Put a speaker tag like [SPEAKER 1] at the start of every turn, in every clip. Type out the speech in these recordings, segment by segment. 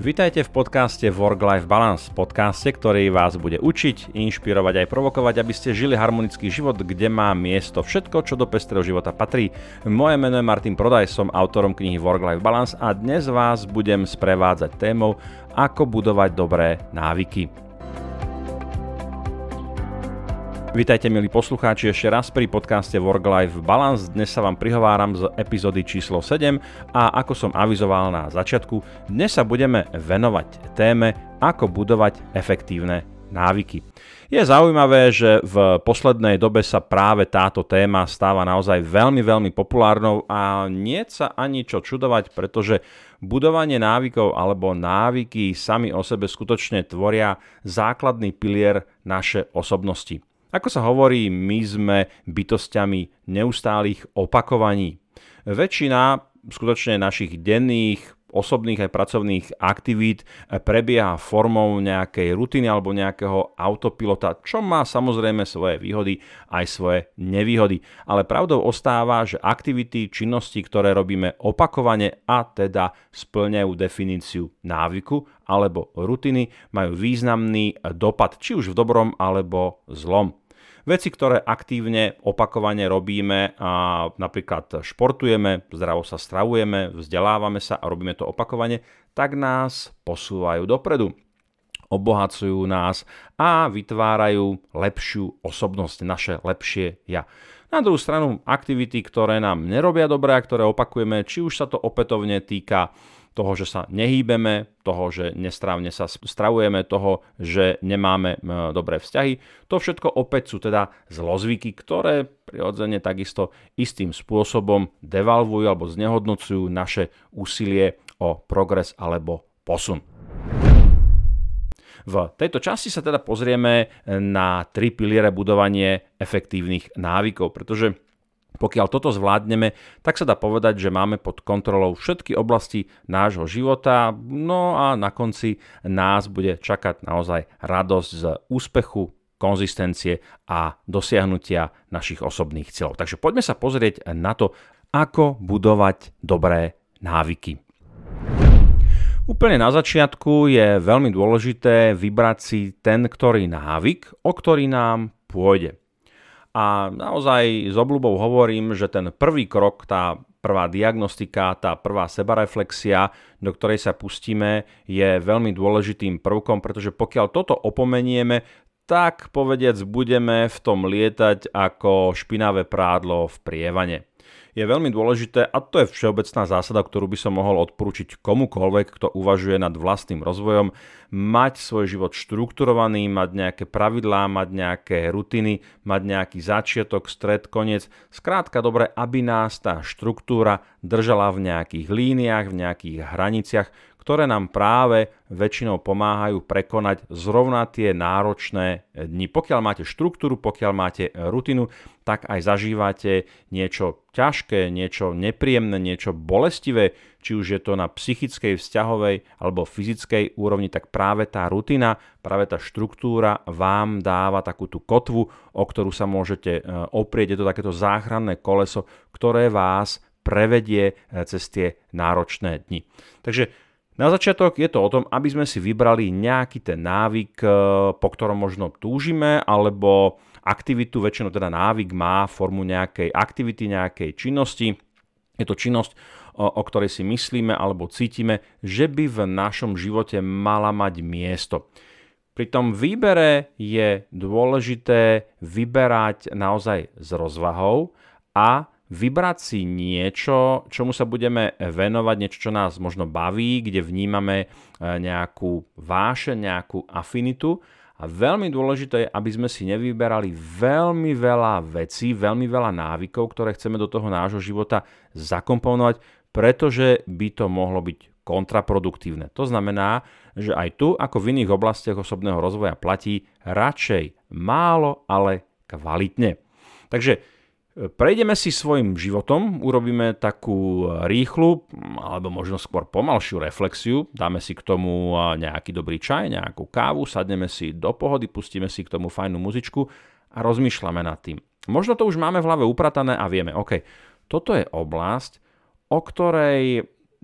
[SPEAKER 1] Vitajte v podcaste Work-Life Balance, podcaste, ktorý vás bude učiť, inšpirovať aj provokovať, aby ste žili harmonický život, kde má miesto všetko, čo do pestrého života patrí. Moje meno je Martin Prodaj, som autorom knihy Work-Life Balance a dnes vás budem sprevádzať témou, ako budovať dobré návyky. Vítajte, milí poslucháči, ešte raz pri podcaste Work-Life Balance. Dnes sa vám prihováram z epizódy číslo 7 a ako som avizoval na začiatku, dnes sa budeme venovať téme, ako budovať efektívne návyky. Je zaujímavé, že v poslednej dobe sa práve táto téma stáva naozaj veľmi populárnou a nie sa ani čo čudovať, pretože budovanie návykov alebo návyky sami o sebe skutočne tvoria základný pilier našej osobnosti. Ako sa hovorí, my sme bytosťami neustálych opakovaní. Väčšina skutočne našich denných, osobných aj pracovných aktivít prebieha formou nejakej rutiny alebo nejakého autopilota, čo má samozrejme svoje výhody aj svoje nevýhody. Ale pravdou ostáva, že aktivity, činnosti, ktoré robíme opakovane a teda spĺňajú definíciu návyku alebo rutiny, majú významný dopad, či už v dobrom alebo zlom. Veci, ktoré aktívne, opakovane robíme, a napríklad športujeme, zdravo sa stravujeme, vzdelávame sa a robíme to opakovane, tak nás posúvajú dopredu. Obohacujú nás a vytvárajú lepšiu osobnosť, naše lepšie ja. Na druhú stranu aktivity, ktoré nám nerobia dobre a ktoré opakujeme, či už sa to opätovne týka toho, že sa nehýbeme, toho, že nestrávne sa stravujeme, toho, že nemáme dobré vzťahy. To všetko opäť sú teda zlozvyky, ktoré prirodzene takisto istým spôsobom devalvujú alebo znehodnocujú naše úsilie o progres alebo posun. V tejto časti sa teda pozrieme na 3 piliere budovanie efektívnych návykov, pretože pokiaľ toto zvládneme, tak sa dá povedať, že máme pod kontrolou všetky oblasti nášho života, no a na konci nás bude čakať naozaj radosť z úspechu, konzistencie a dosiahnutia našich osobných cieľov. Takže poďme sa pozrieť na to, ako budovať dobré návyky. Úplne na začiatku je veľmi dôležité vybrať si ten, ktorý návyk, o ktorý nám pôjde. A naozaj s obľubou hovorím, že ten prvý krok, tá prvá diagnostika, tá prvá sebareflexia, do ktorej sa pustíme, je veľmi dôležitým prvkom, pretože pokiaľ toto opomenieme, tak povediac budeme v tom lietať ako špinavé prádlo v prievane. Je veľmi dôležité, a to je všeobecná zásada, ktorú by som mohol odporúčiť komukoľvek, kto uvažuje nad vlastným rozvojom, mať svoj život štrukturovaný, mať nejaké pravidlá, mať nejaké rutiny, mať nejaký začiatok, stred, koniec. Skrátka dobre, aby nás tá štruktúra držala v nejakých líniách, v nejakých hraniciach, ktoré nám práve väčšinou pomáhajú prekonať zrovna tie náročné dni. Pokiaľ máte štruktúru, pokiaľ máte rutinu, tak aj zažívate niečo ťažké, niečo nepríjemné, niečo bolestivé, či už je to na psychickej, vzťahovej alebo fyzickej úrovni, tak práve tá rutina, práve tá štruktúra vám dáva takú tú kotvu, o ktorú sa môžete oprieť. Je to takéto záchranné koleso, ktoré vás prevedie cez tie náročné dni. Takže na začiatok je to o tom, aby sme si vybrali nejaký ten návyk, po ktorom možno túžime, alebo aktivitu, väčšinou teda návyk má formu nejakej aktivity, nejakej činnosti. Je to činnosť, o ktorej si myslíme alebo cítime, že by v našom živote mala mať miesto. Pri tom výbere je dôležité vyberať naozaj s rozvahou a vybrať si niečo, čomu sa budeme venovať, niečo, čo nás možno baví, kde vnímame nejakú vášeň, nejakú afinitu. A veľmi dôležité je, aby sme si nevyberali veľmi veľa vecí, veľmi veľa návykov, ktoré chceme do toho nášho života zakomponovať, pretože by to mohlo byť kontraproduktívne. To znamená, že aj tu, ako v iných oblastiach osobného rozvoja platí, radšej málo, ale kvalitne. Takže prejdeme si svojim životom, urobíme takú rýchlu, alebo možno skôr pomalšiu reflexiu, dáme si k tomu nejaký dobrý čaj, nejakú kávu, sadneme si do pohody, pustíme si k tomu fajnú muzičku a rozmýšľame nad tým. Možno to už máme v hlave upratané a vieme, OK, toto je oblasť, o ktorej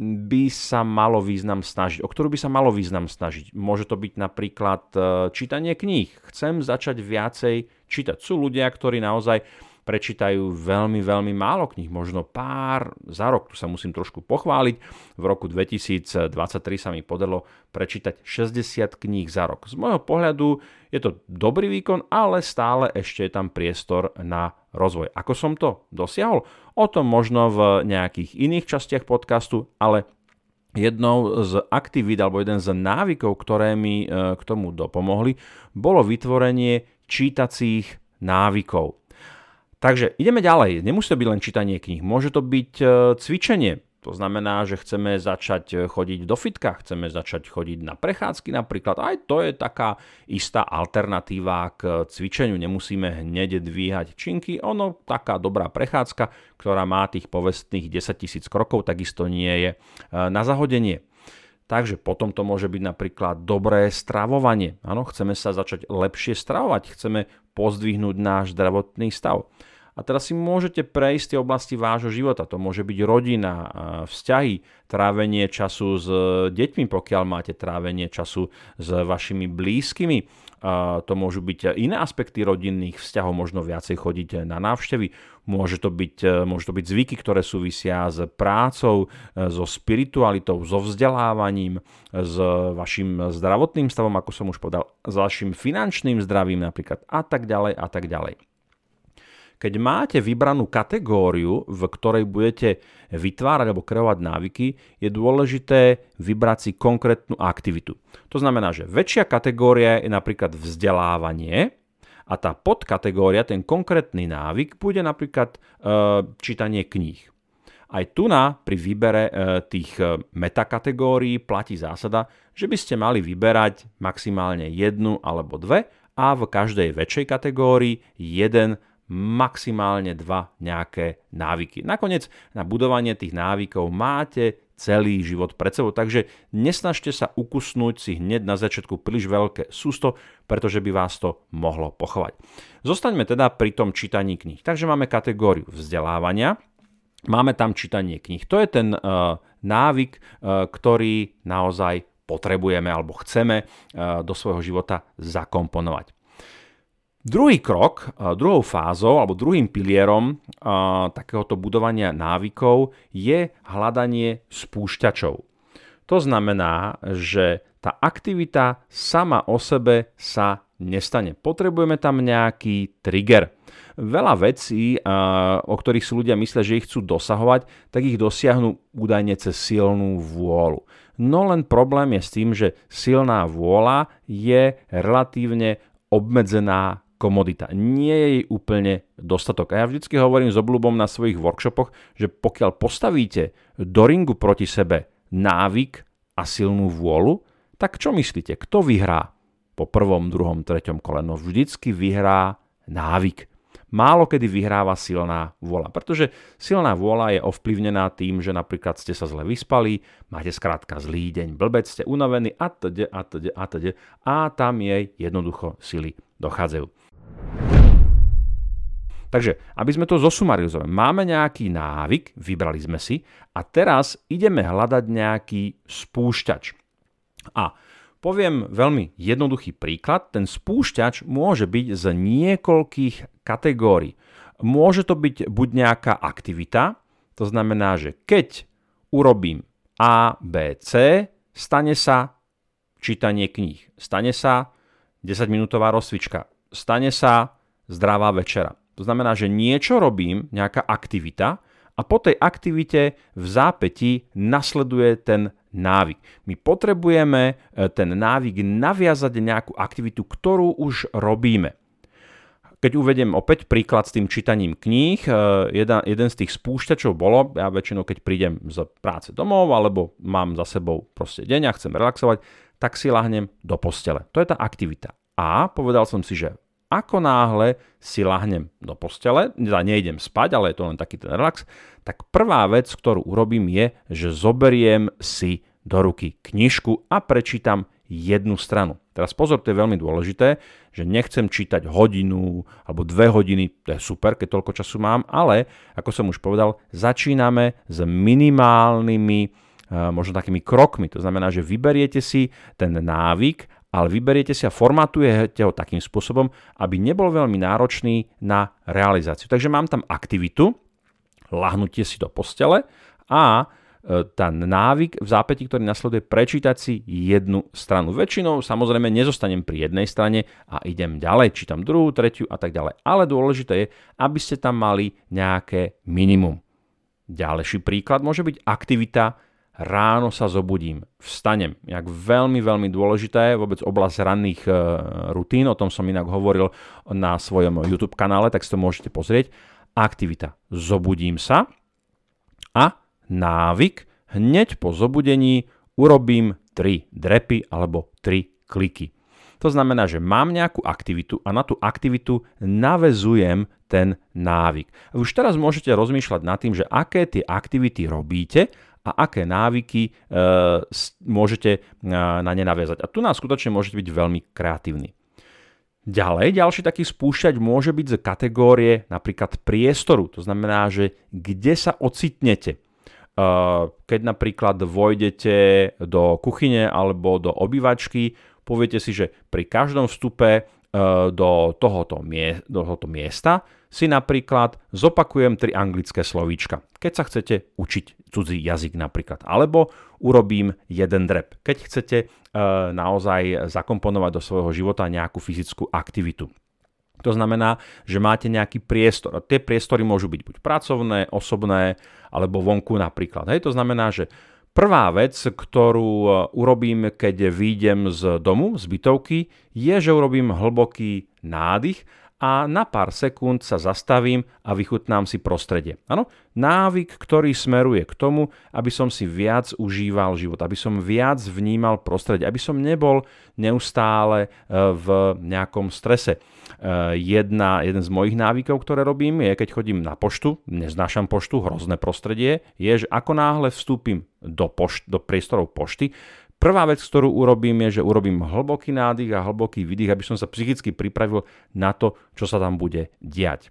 [SPEAKER 1] by sa malo význam snažiť, o ktorú by sa malo význam snažiť. Môže to byť napríklad čítanie kníh. Chcem začať viacej čítať. Sú ľudia, ktorí naozaj prečítajú veľmi, veľmi málo kníh, možno pár za rok. Tu sa musím trošku pochváliť. V roku 2023 sa mi podarilo prečítať 60 kníh za rok. Z môjho pohľadu je to dobrý výkon, ale stále ešte je tam priestor na rozvoj. Ako som to dosiahol? O tom možno v nejakých iných častiach podcastu, ale jednou z aktivít alebo jeden z návykov, ktoré mi k tomu dopomohli, bolo vytvorenie čítacích návykov. Takže ideme ďalej. Nemusí to byť len čítanie kníh. Môže to byť cvičenie. To znamená, že chceme začať chodiť do fitka, chceme začať chodiť na prechádzky napríklad. Aj to je taká istá alternatíva k cvičeniu. Nemusíme hneď dvíhať činky. Ono, taká dobrá prechádzka, ktorá má tých povestných 10 000 krokov, takisto nie je na zahodenie. Takže potom to môže byť napríklad dobré stravovanie. Áno, chceme sa začať lepšie stravovať, chceme pozdvihnúť náš zdravotný stav. A teraz si môžete prejsť tie oblasti vášho života. To môže byť rodina, vzťahy, trávenie času s deťmi, pokiaľ máte trávenie času s vašimi blízkymi. To môžu byť iné aspekty rodinných vzťahov, možno viacej chodiť na návštevy. Môže to byť zvyky, ktoré súvisia s prácou, so spiritualitou, so vzdelávaním, s vašim zdravotným stavom, ako som už povedal, s vašim finančným zdravím napríklad a tak ďalej a tak ďalej. Keď máte vybranú kategóriu, v ktorej budete vytvárať alebo kreovať návyky, je dôležité vybrať si konkrétnu aktivitu. To znamená, že väčšia kategória je napríklad vzdelávanie a tá podkategória, ten konkrétny návyk, bude napríklad čítanie kníh. Aj tu pri výbere tých metakategórií platí zásada, že by ste mali vyberať maximálne jednu alebo dve a v každej väčšej kategórii maximálne 2 nejaké návyky. Nakoniec na budovanie tých návykov máte celý život pred sebou, takže nesnažte sa ukusnúť si hneď na začiatku príliš veľké sústo, pretože by vás to mohlo pochovať. Zostaňme teda pri tom čítaní kníh. Takže máme kategóriu vzdelávania, máme tam čítanie kníh. To je ten návyk, ktorý naozaj potrebujeme alebo chceme do svojho života zakomponovať. Druhý krok, druhou fázou alebo druhým pilierom takéhoto budovania návykov je hľadanie spúšťačov. To znamená, že tá aktivita sama o sebe sa nestane. Potrebujeme tam nejaký trigger. Veľa vecí, o ktorých si ľudia myslia, že ich chcú dosahovať, tak ich dosiahnu údajne cez silnú vôľu. No len problém je s tým, že silná vôľa je relatívne obmedzená komodita. Nie je jej úplne dostatok. A ja vždycky hovorím s obľubom na svojich workshopoch, že pokiaľ postavíte do ringu proti sebe návyk a silnú vôľu, tak čo myslíte? Kto vyhrá po prvom, druhom, treťom kole? No vždycky vyhrá návyk. Málo kedy vyhráva silná vôľa, pretože silná vôľa je ovplyvnená tým, že napríklad ste sa zle vyspali, máte skrátka zlý deň, blbec, ste unavení a tam jej jednoducho sily dochádzajú. Takže, aby sme to zosumarizovali, máme nejaký návyk, vybrali sme si a teraz ideme hľadať nejaký spúšťač. A poviem veľmi jednoduchý príklad. Ten spúšťač môže byť z niekoľkých kategórií. Môže to byť buď nejaká aktivita, to znamená, že keď urobím A, B, C, stane sa čítanie kníh, stane sa 10-minútová rozcvička, stane sa zdravá večera. To znamená, že niečo robím, nejaká aktivita a po tej aktivite v zápätí nasleduje ten návyk. My potrebujeme ten návyk naviazať nejakú aktivitu, ktorú už robíme. Keď uvediem opäť príklad s tým čítaním kníh, jeden z tých spúšťačov bolo, ja väčšinou keď prídem z práce domov alebo mám za sebou proste deň a chcem relaxovať, tak si ľahnem do postele. To je tá aktivita. A povedal som si, že ako náhle si ľahnem do postele, nejdem spať, ale je to len taký ten relax, tak prvá vec, ktorú urobím je, že zoberiem si do ruky knižku a prečítam jednu stranu. Teraz pozor, to je veľmi dôležité, že nechcem čítať hodinu alebo 2 hodiny, to je super, keď toľko času mám, ale ako som už povedal, začíname s minimálnymi možno takými krokmi. To znamená, že vyberiete si ten návyk, ale vyberiete si a formatujete ho takým spôsobom, aby nebol veľmi náročný na realizáciu. Takže mám tam aktivitu, ľahnutie si do postele a ten návyk v zápätí, ktorý nasleduje, prečítať si jednu stranu. Väčšinou samozrejme nezostanem pri jednej strane a idem ďalej, čítam druhú, tretiu a tak ďalej. Ale dôležité je, aby ste tam mali nejaké minimum. Ďalší príklad môže byť aktivita. Ráno sa zobudím, vstanem. Jak veľmi, veľmi dôležité, vôbec oblasť ranných rutín, o tom som inak hovoril na svojom YouTube kanále, tak si to môžete pozrieť. Aktivita. Zobudím sa a návyk. Hneď po zobudení urobím 3 drepy alebo 3 kliky. To znamená, že mám nejakú aktivitu a na tú aktivitu naväzujem ten návyk. Už teraz môžete rozmýšľať nad tým, že aké tie aktivity robíte a aké návyky môžete na ne naviazať. A tu nás skutočne môžete byť veľmi kreatívni. Ďalší taký spúšťač môže byť z kategórie napríklad priestoru. To znamená, že kde sa ocitnete. Keď napríklad vojdete do kuchyne alebo do obývačky, poviete si, že pri každom vstupe do tohoto miesta si napríklad zopakujem 3 anglické slovíčka, keď sa chcete učiť cudzí jazyk napríklad. Alebo urobím 1 drep, keď chcete naozaj zakomponovať do svojho života nejakú fyzickú aktivitu. To znamená, že máte nejaký priestor. A tie priestory môžu byť buď pracovné, osobné, alebo vonku napríklad. Hej, to znamená, že prvá vec, ktorú urobím, keď vyjdem z domu, z bytovky, je, že urobím hlboký nádych a na pár sekúnd sa zastavím a vychutnám si prostredie. Áno, návyk, ktorý smeruje k tomu, aby som si viac užíval život, aby som viac vnímal prostredie, aby som nebol neustále v nejakom strese. Jeden z mojich návykov, ktoré robím, je, keď chodím na poštu, neznášam poštu, hrozné prostredie, je, že ako náhle vstúpim do priestorov pošty, prvá vec, ktorú urobím, je, že urobím hlboký nádych a hlboký výdych, aby som sa psychicky pripravil na to, čo sa tam bude diať.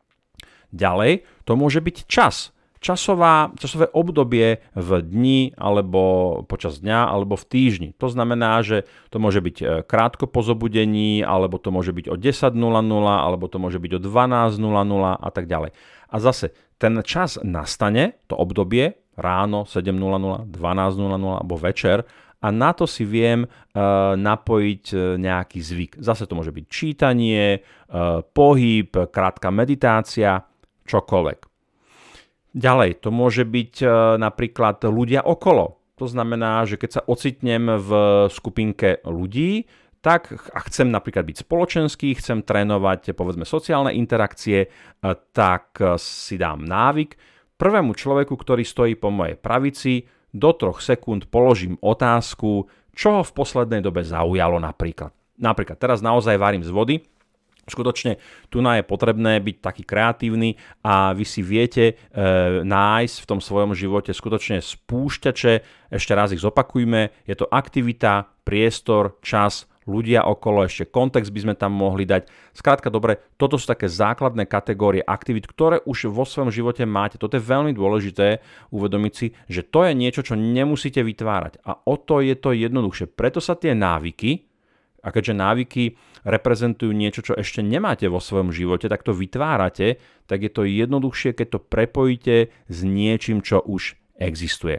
[SPEAKER 1] Ďalej, to môže byť čas. Časové obdobie v dni alebo počas dňa alebo v týždni. To znamená, že to môže byť krátko po zobudení, alebo to môže byť o 10:00, alebo to môže byť o 12:00 a tak ďalej. A zase ten čas nastane, to obdobie, ráno 7:00, 12:00 alebo večer, a na to si viem napojiť nejaký zvyk. Zase to môže byť čítanie, pohyb, krátka meditácia, čokoľvek. Ďalej, to môže byť napríklad ľudia okolo. To znamená, že keď sa ocitnem v skupinke ľudí, tak a chcem napríklad byť spoločenský, chcem trénovať povedzme sociálne interakcie, tak si dám návyk. Prvému človeku, ktorý stojí po mojej pravici, do 3 sekúnd položím otázku, čo ho v poslednej dobe zaujalo napríklad. Napríklad teraz naozaj varím z vody. Skutočne tu je potrebné byť taký kreatívny a vy si viete nájsť v tom svojom živote skutočne spúšťače. Ešte raz ich zopakujme. Je to aktivita, priestor, čas, ľudia okolo, ešte kontext by sme tam mohli dať. Skrátka dobre, toto sú také základné kategórie aktivít, ktoré už vo svojom živote máte. Toto je veľmi dôležité uvedomiť si, že to je niečo, čo nemusíte vytvárať. A o to je to jednoduchšie. Preto sa tie návyky, a keďže návyky reprezentujú niečo, čo ešte nemáte vo svojom živote, tak to vytvárate, tak je to jednoduchšie, keď to prepojíte s niečím, čo už existuje.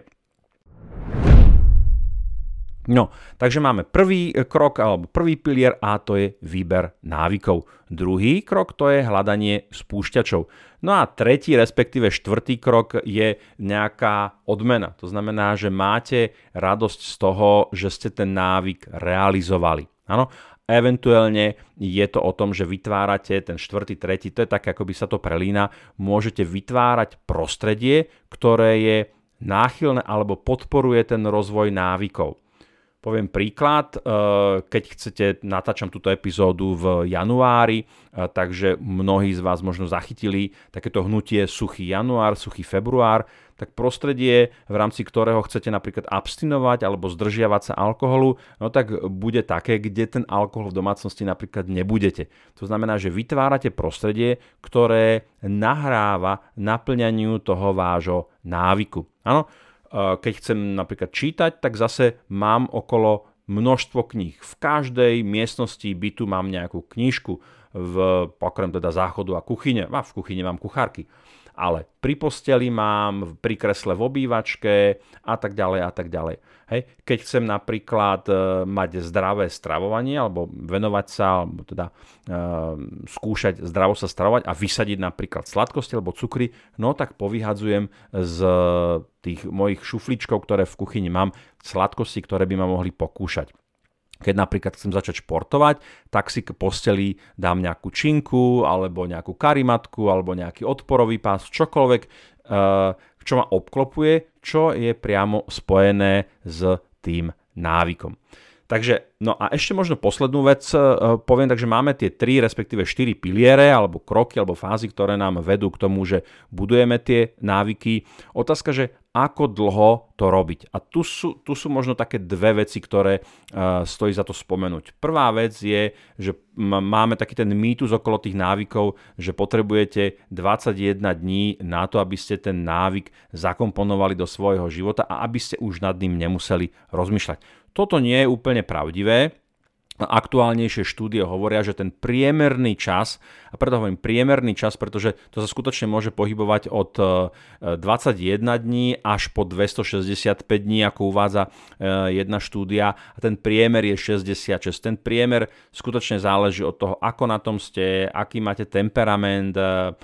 [SPEAKER 1] No, takže máme prvý krok alebo prvý pilier a to je výber návykov. Druhý krok to je hľadanie spúšťačov. No a tretí, respektíve štvrtý krok je nejaká odmena. To znamená, že máte radosť z toho, že ste ten návyk realizovali. Áno, eventuálne je to o tom, že vytvárate ten štvrtý, tretí, to je tak, ako by sa to prelína, môžete vytvárať prostredie, ktoré je náchylné alebo podporuje ten rozvoj návykov. Poviem príklad, keď chcete, natáčam túto epizódu v januári, takže mnohí z vás možno zachytili takéto hnutie suchý január, suchý február, tak prostredie, v rámci ktorého chcete napríklad abstinovať alebo zdržiavať sa alkoholu, no tak bude také, kde ten alkohol v domácnosti napríklad nebudete. To znamená, že vytvárate prostredie, ktoré nahráva naplňaniu toho vášho návyku. Áno? Keď chcem napríklad čítať, tak zase mám okolo množstvo kníh. V každej miestnosti bytu mám nejakú knižku, okrem teda záchodu a kuchyne. A v kuchyni mám kuchárky. Ale pri posteli mám, pri kresle v obývačke a tak ďalej a tak ďalej. Hej. Keď chcem napríklad mať zdravé stravovanie alebo venovať sa, alebo teda skúšať zdravo sa stravovať a vysadiť napríklad sladkosti alebo cukry, no tak povyhadzujem z tých mojich šufličkov, ktoré v kuchyni mám, sladkosti, ktoré by ma mohli pokúšať. Keď napríklad chcem začať športovať, tak si k posteli dám nejakú činku, alebo nejakú karimatku, alebo nejaký odporový pás, čokoľvek, čo ma obklopuje, čo je priamo spojené s tým návykom. Takže, no a ešte možno poslednú vec poviem, takže máme tie 3, respektíve 4 piliere, alebo kroky, alebo fázy, ktoré nám vedú k tomu, že budujeme tie návyky. Otázka, že ako dlho to robiť. A tu sú možno také 2 veci, ktoré stojí za to spomenúť. Prvá vec je, že máme taký ten mýtus okolo tých návykov, že potrebujete 21 dní na to, aby ste ten návyk zakomponovali do svojho života a aby ste už nad ním nemuseli rozmýšľať. Toto nie je úplne pravdivé. Aktuálnejšie štúdie hovoria, že ten priemerný čas, a preto hovorím priemerný čas, pretože to sa skutočne môže pohybovať od 21 dní až po 265 dní, ako uvádza jedna štúdia, a ten priemer je 66. Ten priemer skutočne záleží od toho, ako na tom ste, aký máte temperament,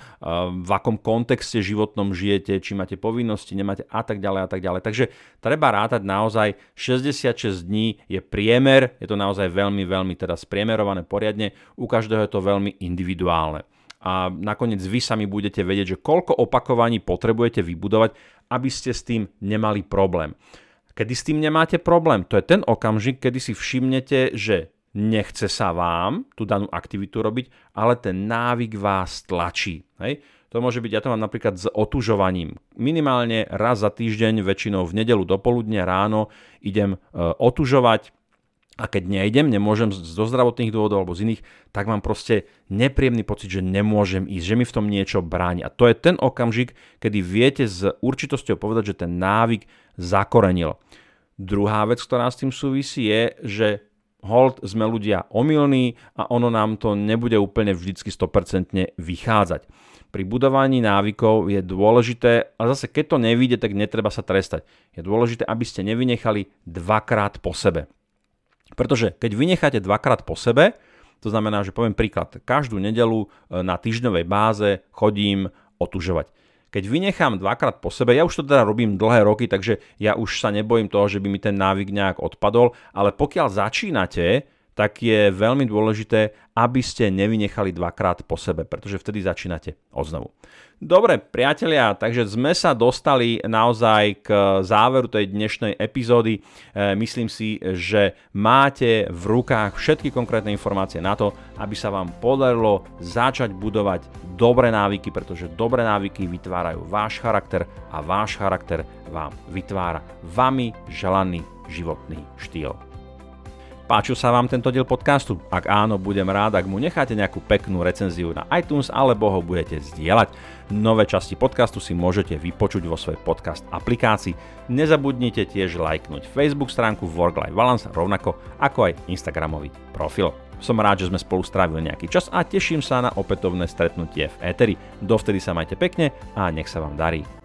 [SPEAKER 1] v akom kontexte životnom žijete, či máte povinnosti, nemáte a tak ďalej a tak ďalej. Takže treba rátať naozaj 66 dní je priemer, je to naozaj veľmi teda spriemerované poriadne, u každého je to veľmi individuálne. A nakoniec vy sami budete vedieť, že koľko opakovaní potrebujete vybudovať, aby ste s tým nemali problém. Kedy s tým nemáte problém? To je ten okamžik, kedy si všimnete, že nechce sa vám tú danú aktivitu robiť, ale ten návyk vás tlačí. Hej? To môže byť, ja to mám napríklad s otužovaním. Minimálne raz za týždeň, väčšinou v nedeľu dopoludne ráno idem otužovať. A keď nemôžem zo zdravotných dôvodov alebo z iných, tak mám proste nepríjemný pocit, že nemôžem ísť, že mi v tom niečo bráni. A to je ten okamžik, kedy viete s určitosťou povedať, že ten návyk zakorenil. Druhá vec, ktorá s tým súvisí, je, že hold sme ľudia omylní a ono nám to nebude úplne vždycky 100% vychádzať. Pri budovaní návykov je dôležité, a zase keď to nevyjde, tak netreba sa trestať. Je dôležité, aby ste nevynechali 2-krát po sebe. Pretože keď vynecháte 2-krát po sebe, to znamená, že poviem príklad, každú nedeľu na týždňovej báze chodím otužovať. Keď vynechám 2-krát po sebe, ja už to teda robím dlhé roky, takže ja už sa nebojím toho, že by mi ten návyk nejak odpadol, ale pokiaľ začínate, tak je veľmi dôležité, aby ste nevynechali 2-krát po sebe, pretože vtedy začínate odznovu. Dobre, priatelia, takže sme sa dostali naozaj k záveru tej dnešnej epizódy. Myslím si, že máte v rukách všetky konkrétne informácie na to, aby sa vám podarilo začať budovať dobré návyky, pretože dobré návyky vytvárajú váš charakter a váš charakter vám vytvára vami želaný životný štýl. Páčil sa vám tento diel podcastu? Ak áno, budem rád, ak mu necháte nejakú peknú recenziu na iTunes alebo ho budete zdieľať. Nové časti podcastu si môžete vypočuť vo svojej podcast aplikácii. Nezabudnite tiež lajknúť Facebook stránku Work-Life Balance, rovnako ako aj Instagramový profil. Som rád, že sme spolu strávili nejaký čas a teším sa na opätovné stretnutie v éteri. Dovtedy sa majte pekne a nech sa vám darí.